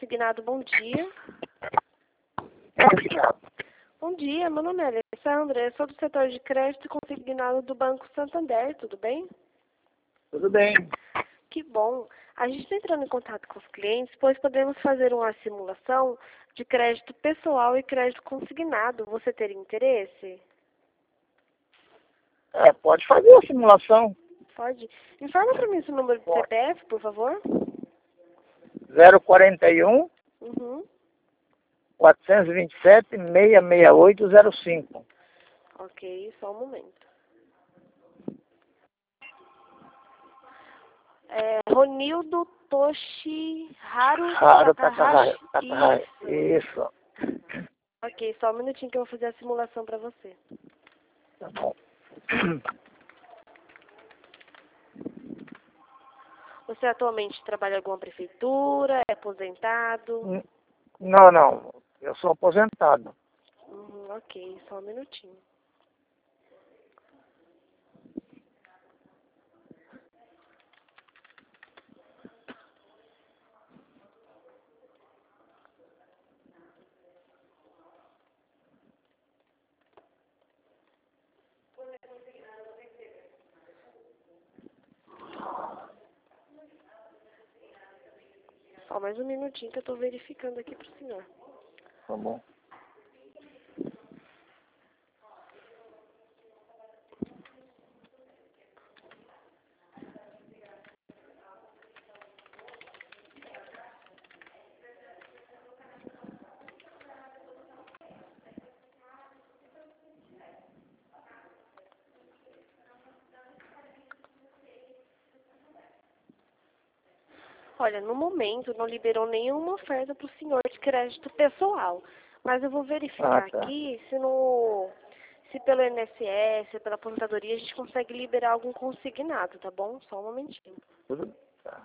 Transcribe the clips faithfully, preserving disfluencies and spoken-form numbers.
Consignado, bom dia. Bom dia, meu nome é Alessandra, eu sou do setor de crédito consignado do Banco Santander, tudo bem? Tudo bem. Que bom. A gente está entrando em contato com os clientes, pois podemos fazer uma simulação de crédito pessoal e crédito consignado. Você teria interesse? É, pode fazer a simulação. Pode. Informa para mim seu número de Pode. C P F, por favor. zero quarenta e um, Uhum. quatrocentos e vinte e sete, seiscentos e sessenta e oito, zero cinco. Ok, só um momento. É, Ronildo Toshiharu Raro, Takahashi. Takahashi. Isso. Isso. Ok, só um minutinho que eu vou fazer a simulação para você. Tá bom. Você atualmente trabalha em alguma prefeitura? É aposentado? Não, não. Eu sou aposentado. Uhum, ok, só um minutinho. Só mais um minutinho que eu estou verificando aqui para o senhor. Tá bom. Olha, no momento não liberou nenhuma oferta para o senhor de crédito pessoal. Mas eu vou verificar Ah, tá. aqui se no, se pelo I N S S, pela aposentadoria, a gente consegue liberar algum consignado, tá bom? Só um momentinho. Tudo tá.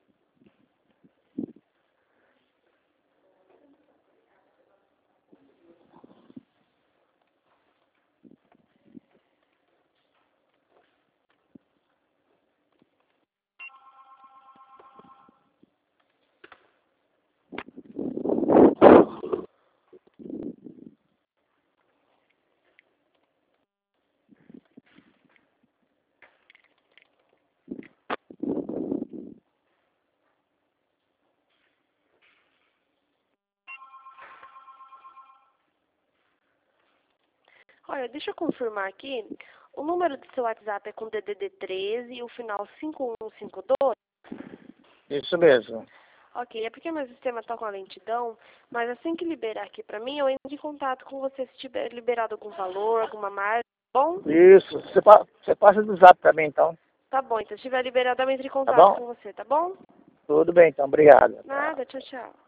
Olha, deixa eu confirmar aqui. O número do seu WhatsApp é com D D D treze e o final cinco um cinco dois? Isso mesmo. Ok, é porque meu sistema está com a lentidão, mas assim que liberar aqui para mim, eu entro em contato com você se tiver liberado algum valor, alguma margem, tá bom? Isso. Você, pa você passa do zap também, então. Tá bom, então se tiver liberado, eu entro em Tá contato bom? com você, tá bom? Tudo bem, então. Obrigado. Nada, tchau, tchau.